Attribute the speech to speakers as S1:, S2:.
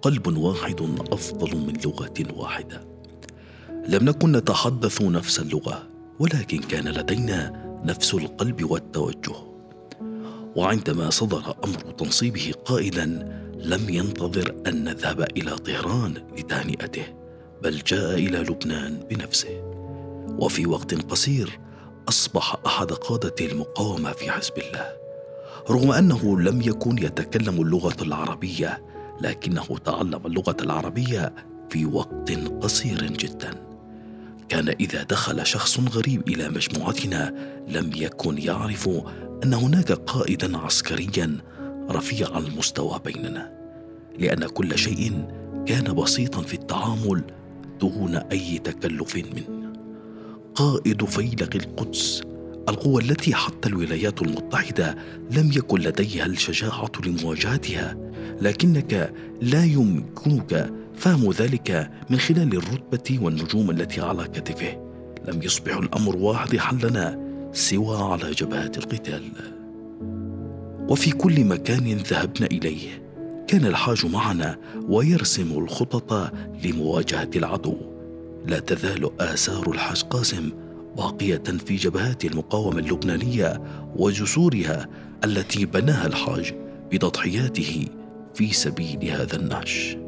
S1: قلب واحد أفضل من لغة واحدة. لم نكن نتحدث نفس اللغة، ولكن كان لدينا نفس القلب والتوجه. وعندما صدر أمر تنصيبه قائدا، لم ينتظر أن نذهب إلى طهران لتهنئته، بل جاء إلى لبنان بنفسه. وفي وقت قصير أصبح أحد قادة المقاومة في حزب الله. رغم أنه لم يكن يتكلم اللغة العربية، لكنه تعلم اللغة العربية في وقت قصير جدا. كان إذا دخل شخص غريب إلى مجموعتنا لم يكن يعرف أن هناك قائدا عسكريا رفيع المستوى بيننا، لأن كل شيء كان بسيطا في التعامل دون أي تكلف منه. قائد فيلق القدس، القوة التي حتى الولايات المتحدة لم يكن لديها الشجاعة لمواجهتها، لكنك لا يمكنك فهم ذلك من خلال الرتبة والنجوم التي على كتفه. لم يصبح الأمر واضحا لنا سوى على جبهات القتال. وفي كل مكان ذهبنا إليه كان الحاج معنا ويرسم الخطط لمواجهة العدو. لا تزال آثار الحاج قاسم باقية في جبهات المقاومة اللبنانية وجسورها التي بناها الحاج بتضحياته في سبيل هذا النهج.